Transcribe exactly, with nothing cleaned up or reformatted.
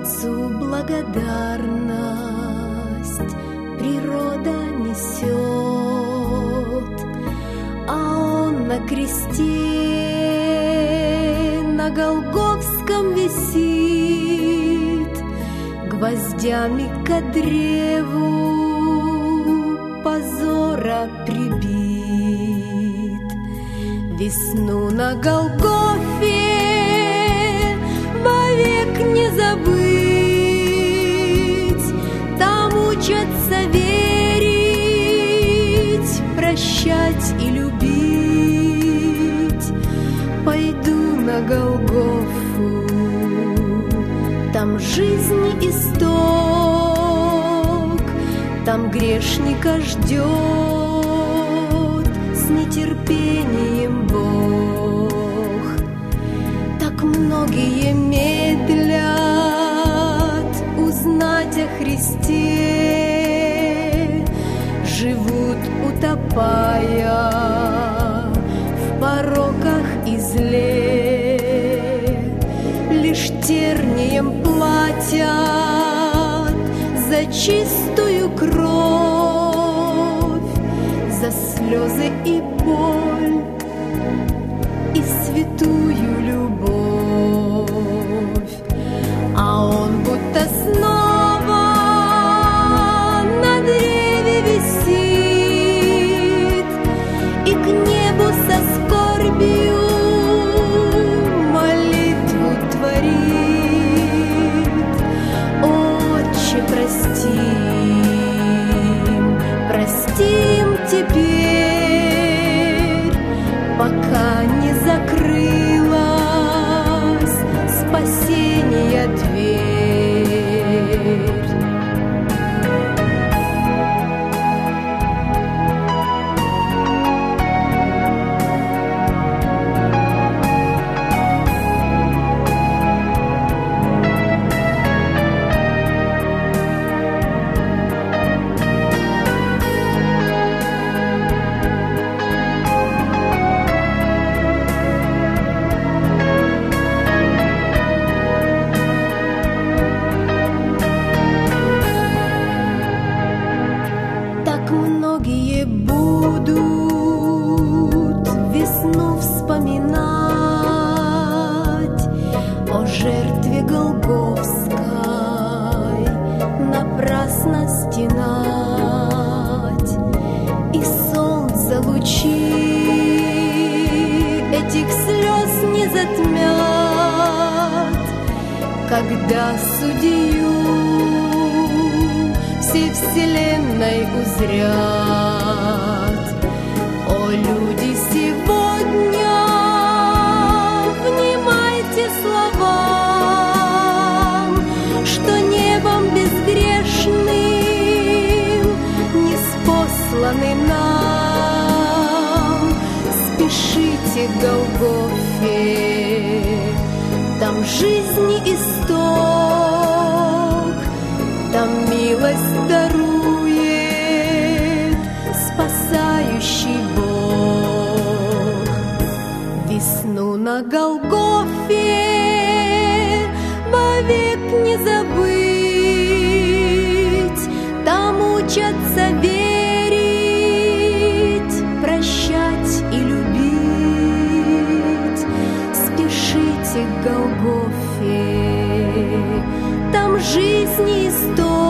Отцу благодарность природа несет, а Он на кресте на Голгофском висит, гвоздями ко древу позора прибит. Весну на Голгофе вовек не забыть, там учатся верить, прощать и любить. Пойду на Голгофу, там жизни исток, там грешника ждет с нетерпением Бог. Так многие медлят узнать о Христе, живут утопая в пороках и зле, лишь тернием платят за чистую кровь, за слезы и боль и святую любовь. А Он будто снова на древе висит и к небу со скорбью молитву творит. Отче, простим, простим теперь, пока не закрылась спасения дверь. Многие будут весну вспоминать, о жертве Голгофской напрасно стенать, и солнце лучи этих слез не затмят, когда судью всей вселенной узрят. О, люди, сегодня внимайте словам, что небом безгрешным ниспосланы нам. Спешите к Голгофе, там жизни исток, там милость дарует спасающий Бог. Весну на Голгофе вовек не забыть, там учатся верить, прощать и любить. Спешите к Голгофе, там жизни исток,